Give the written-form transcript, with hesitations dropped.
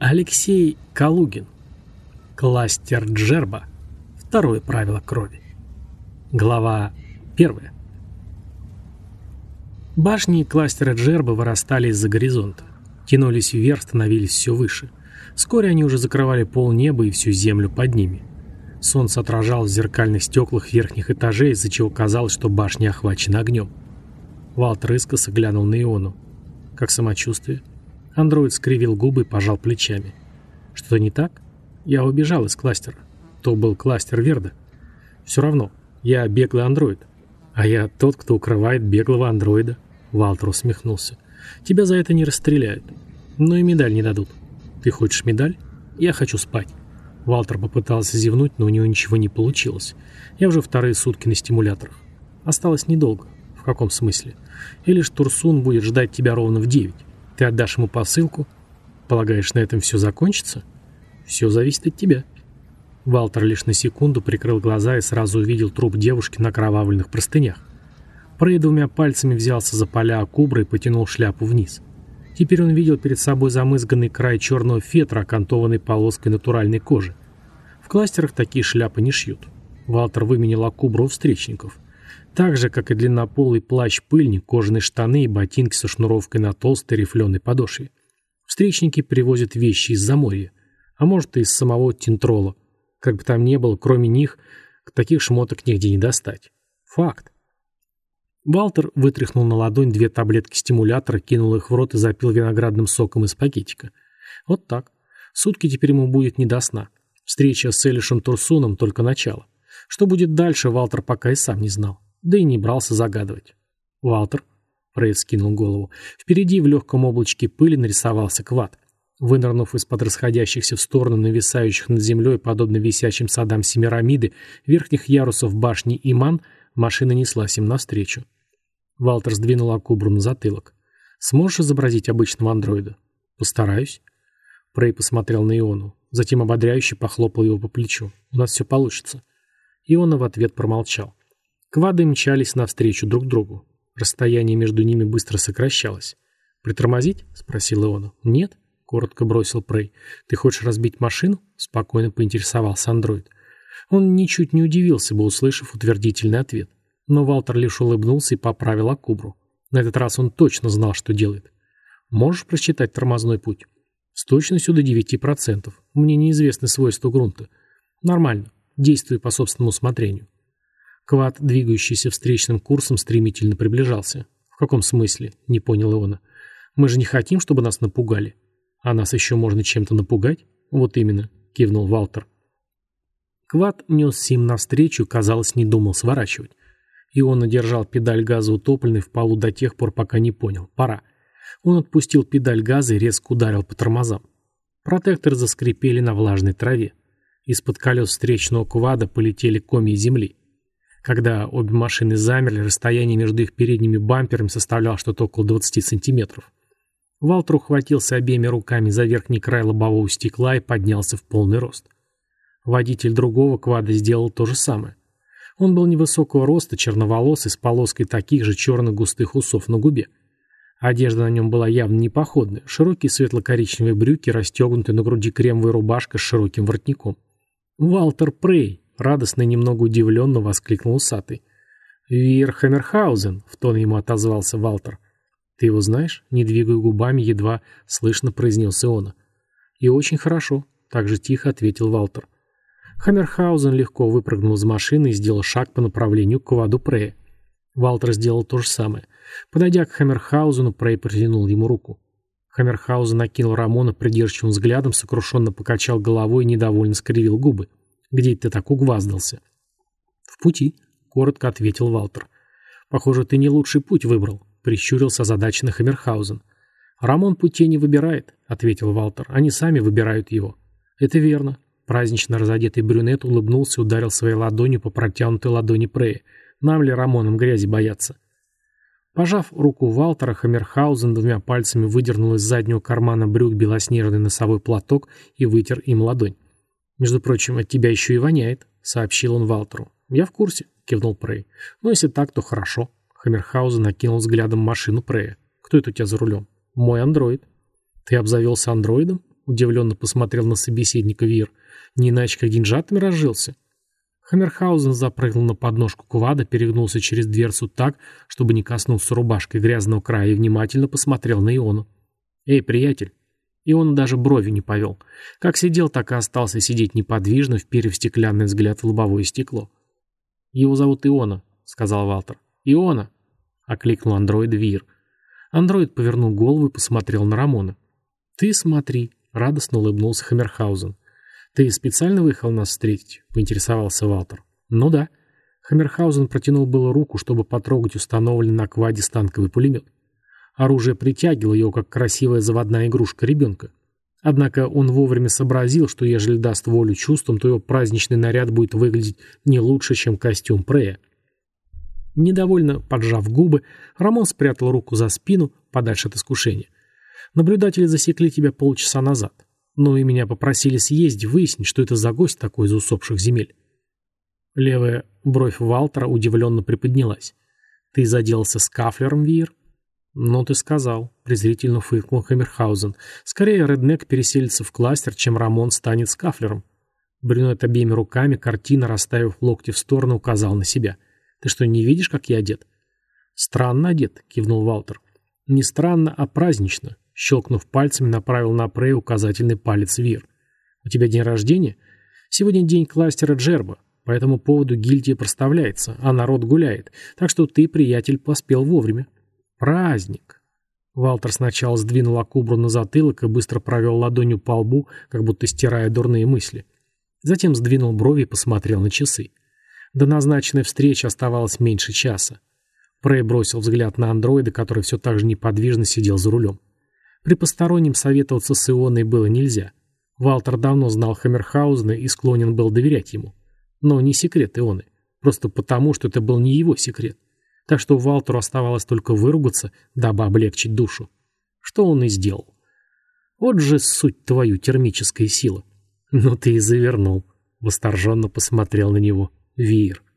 Алексей Калугин. Кластер Джерба. Второе правило крови. Глава 1. Башни кластера Джерба вырастали из-за горизонта. Тянулись вверх, становились все выше. Вскоре они уже закрывали полнеба и всю землю под ними. Солнце отражалось в зеркальных стеклах верхних этажей, из-за чего казалось, что башни охвачены огнем. Валтер искоса глянул на Иону. «Как самочувствие?» Андроид скривил губы и пожал плечами. «Что-то не так? Я убежал из кластера. То был кластер Верда. Все равно, я беглый андроид. А я тот, кто укрывает беглого андроида». Валтер усмехнулся. «Тебя за это не расстреляют. Но и медаль не дадут. Ты хочешь медаль? Я хочу спать». Валтер попытался зевнуть, но у него ничего не получилось. «Я уже вторые сутки на стимуляторах. Осталось недолго». «В каком смысле? Или ж Турсун будет ждать тебя ровно в 9. Ты отдашь ему посылку? Полагаешь, на этом все закончится? Все зависит от тебя». Валтер лишь на секунду прикрыл глаза и сразу увидел труп девушки на окровавленных простынях. Прей двумя пальцами взялся за поля акубра и потянул шляпу вниз. Теперь он видел перед собой замызганный край черного фетра, окантованный полоской натуральной кожи. В кластерах такие шляпы не шьют. Валтер выменял акубра у встречников. Так же, как и длиннополый плащ-пыльник, кожаные штаны и ботинки со шнуровкой на толстой рифленой подошве. Встречники привозят вещи из Заморья, а может и из самого Тинтрола. Как бы там ни было, кроме них, таких шмоток нигде не достать. Факт. Валтер вытряхнул на ладонь 2 таблетки стимулятора, кинул их в рот и запил виноградным соком из пакетика. Вот так. Сутки теперь ему будет не до сна. Встреча с Элишем Турсуном только начало. Что будет дальше, Валтер пока и сам не знал. Да и не брался загадывать. «Валтер», — Прейд скинул голову, впереди в легком облачке пыли нарисовался Квад. Вынырнув из-под расходящихся в сторону нависающих над землей, подобно висячим садам Семирамиды, верхних ярусов башни Иман, машина неслась им навстречу. Валтер сдвинул акубру на затылок. «Сможешь изобразить обычного андроида?» «Постараюсь». Прей посмотрел на Иону, затем ободряюще похлопал его по плечу. «У нас все получится». Иона в ответ промолчал. Квады мчались навстречу друг другу. Расстояние между ними быстро сокращалось. «Притормозить?» — спросил Иона. «Нет», — коротко бросил Прей. «Ты хочешь разбить машину?» — спокойно поинтересовался андроид. Он ничуть не удивился бы, услышав утвердительный ответ. Но Валтер лишь улыбнулся и поправил акубру. На этот раз он точно знал, что делает. «Можешь просчитать тормозной путь?» «С точностью до 9%. Мне неизвестны свойства грунта». «Нормально. Действуй по собственному усмотрению». Квад, двигающийся встречным курсом, стремительно приближался. «В каком смысле?» — не понял Иона. «Мы же не хотим, чтобы нас напугали». «А нас еще можно чем-то напугать?» «Вот именно», — кивнул Валтер. Квад несся им навстречу, казалось, не думал сворачивать. Иона держал педаль газа утопленной в полу до тех пор, пока не понял. Пора. Он отпустил педаль газа и резко ударил по тормозам. Протекторы заскрипели на влажной траве. Из-под колес встречного квада полетели комья земли. Когда обе машины замерли, расстояние между их передними бамперами составляло что-то около 20 сантиметров. Валтер ухватился обеими руками за верхний край лобового стекла и поднялся в полный рост. Водитель другого квада сделал то же самое. Он был невысокого роста, черноволосый, с полоской таких же черных густых усов на губе. Одежда на нем была явно не походная. Широкие светло-коричневые брюки, расстегнутые на груди кремовая рубашка с широким воротником. «Валтер Прей!» — радостно и немного удивленно воскликнул усатый. «Вир Хаммерхаузен!» — в тон ему отозвался Валтер. «Ты его знаешь?» — не двигая губами, едва слышно произнес Иона. «И очень хорошо», — так же тихо ответил Валтер. Хаммерхаузен легко выпрыгнул из машины и сделал шаг по направлению к кваду Прея. Валтер сделал то же самое. Подойдя к Хаммерхаузену, Прей протянул ему руку. Хаммерхаузен накинул Рамона придирчивым взглядом, сокрушенно покачал головой и недовольно скривил губы. «Где ты так угваздался?» «В пути», — коротко ответил Валтер. «Похоже, ты не лучший путь выбрал», — прищурился озадаченный Хаммерхаузен. «Рамон путей не выбирает», — ответил Валтер. «Они сами выбирают его». «Это верно». Празднично разодетый брюнет улыбнулся и ударил своей ладонью по протянутой ладони Прея. «Нам ли Рамоном грязи бояться?» Пожав руку Валтера, Хаммерхаузен 2 пальцами выдернул из заднего кармана брюк белоснежный носовой платок и вытер им ладонь. «Между прочим, от тебя еще и воняет», — сообщил он Валтеру. «Я в курсе», — кивнул Прей. «Ну, если так, то хорошо». Хаммерхаузен накинул взглядом машину Прея. «Кто это у тебя за рулем?» «Мой андроид». «Ты обзавелся андроидом?» удивленно посмотрел на собеседника Вир. «Не иначе, как деньжатами разжился?» Хаммерхаузен запрыгнул на подножку квада, перегнулся через дверцу так, чтобы не коснулся рубашкой грязного края, и внимательно посмотрел на Иону. «Эй, приятель!» Иона даже бровью не повел. Как сидел, так и остался сидеть неподвижно, вперев стеклянный взгляд в лобовое стекло. «Его зовут Иона», — сказал Валтер. «Иона!» — окликнул андроид Вир. Андроид повернул голову и посмотрел на Рамона. «Ты смотри», — радостно улыбнулся Хаммерхаузен. «Ты специально выехал нас встретить?» — поинтересовался Валтер. «Ну да». Хаммерхаузен протянул было руку, чтобы потрогать установленный на кваде станковый пулемет. Оружие притягивало его, как красивая заводная игрушка ребенка. Однако он вовремя сообразил, что ежели даст волю чувствам, то его праздничный наряд будет выглядеть не лучше, чем костюм Прея. Недовольно поджав губы, Рамон спрятал руку за спину, подальше от искушения. «Наблюдатели засекли тебя полчаса назад. Ну и меня попросили съездить, выяснить, что это за гость такой из усопших земель». Левая бровь Валтера удивленно приподнялась. «Ты заделался с Кафлером, Вир?» «Ну, ты сказал», — презрительно фыркнул Хаммерхаузен. «Скорее Реднек переселится в кластер, чем Рамон станет с Кафлером». Брюнет обеими руками, картина, расставив локти в сторону, указал на себя. «Ты что, не видишь, как я одет?» «Странно одет», — кивнул Валтер. «Не странно, а празднично», — щелкнув пальцами, направил на Прея указательный палец Вир. «У тебя день рождения? Сегодня день кластера Джерба. По этому поводу гильдия проставляется, а народ гуляет. Так что ты, приятель, поспел вовремя». «Праздник!» Валтер сначала сдвинул Акубру на затылок и быстро провел ладонью по лбу, как будто стирая дурные мысли. Затем сдвинул брови и посмотрел на часы. До назначенной встречи оставалось меньше часа. Прей бросил взгляд на андроида, который все так же неподвижно сидел за рулем. При постороннем советоваться с Ионой было нельзя. Валтер давно знал Хаммерхаузена и склонен был доверять ему. Но не секрет Ионы. Просто потому, что это был не его секрет. Так что Валтеру оставалось только выругаться, дабы облегчить душу. Что он и сделал. Вот же суть твою, термическая сила. Ну ты и завернул. Восторженно посмотрел на него Вир.